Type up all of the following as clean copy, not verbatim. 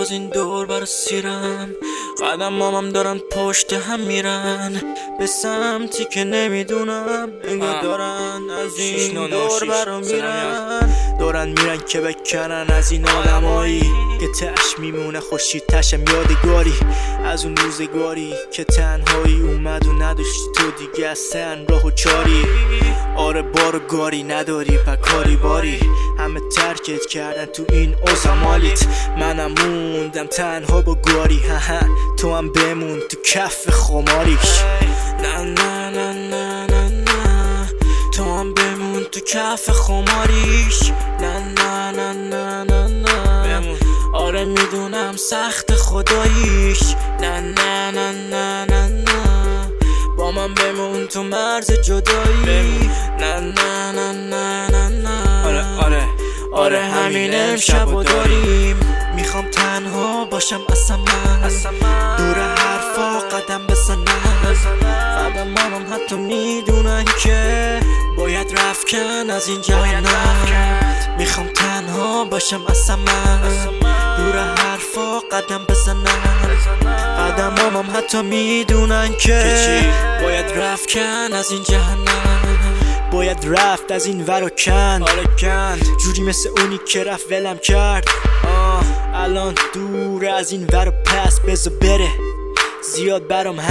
از این دور برا سیرم، قدمامم دارن پشت هم میرن به سمتی که نمیدونم. انگار دارن از این دور برا میرن، دارن میرن که بکنن از این آدمایی که تش میمونه خوشی تشم یادگاری از اون روزگاری که تنهایی اومد و نداشتی تو دیگه اصلا راه و چاری. آره بار گاری نداری پکاری باری، همه ترکت کردن تو این اوزامالیت، منم موندم تنها با گاری. تو هم بمون تو کف خماریش، نه نه نه نه نه نه، تو هم بمون تو کف خماریش، نه نه نه نه نه نه. آره میدونم سخت خداییش، نه نه نه نه نه نه، با من بمون تو مرز جدایی، نه نه نه نه نه نه. آره همین امشبو داریم، میخوام تنها باشم اصلا من، دور حرفا قدم بزنم، قدمام حتی میدونن که باید رفکن از این جهنم. میخوام تنها باشم اصلا من، دور حرفا قدم بزنم، قدمام حتی میدونن که باید رفکن از این جهنم. باید رفت از این ور و کند، جوری مثل اونی که رفت ولم کرد. الان دور از این ور و پس، بذار بره زیاد برام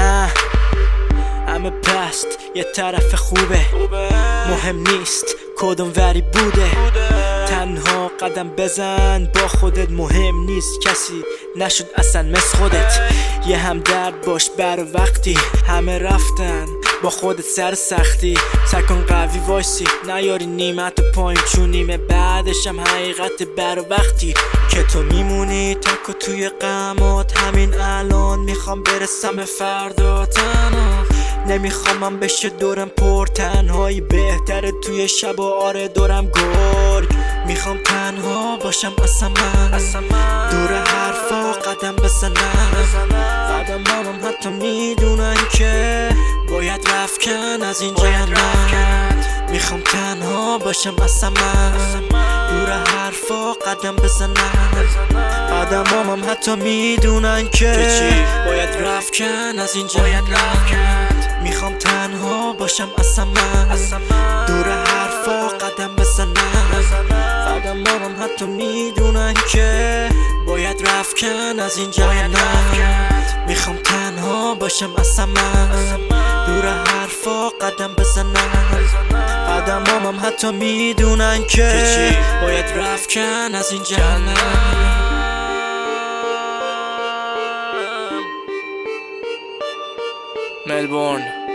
همه پست، یه طرف خوبه مهم نیست کدوم وری بوده. تنها قدم بزن با خودت، مهم نیست کسی نشد اصلا مثل خودت. یه هم درد باش بر وقتی همه رفتن با خودت سر سختی، سکن قوی وایسی نیاری نیمت و پایین، چون نیمه بعدش هم حقیقت بر وقتی که تو میمونی تک و توی غمات. همین الان میخوام برسم به فردا، تنها نمیخوام بشه دورم پر تنهایی، بهتره توی شب و آره دورم گرگ. میخوام تنها باشم اصلا من، دور حرفا قدم بزنم، قدمام حتی میدونن که باید رفکن از این جهنم. میخوام تنها باشم اصلا من، دور حرفا قدم بزنم، قدمام حتی میدونن که باید رفکن از این جهنم. میخوام تنها باشم اصلا من، دور حرفا قدم بزنم، قدمام حتی میدونن که باید رفکن از این جهنم. میخوام تنها باشم اصلا من، دور حرفا قدم بزنم، قدمام حتی میدونن که باید رفکن از این جهنم. ملبورن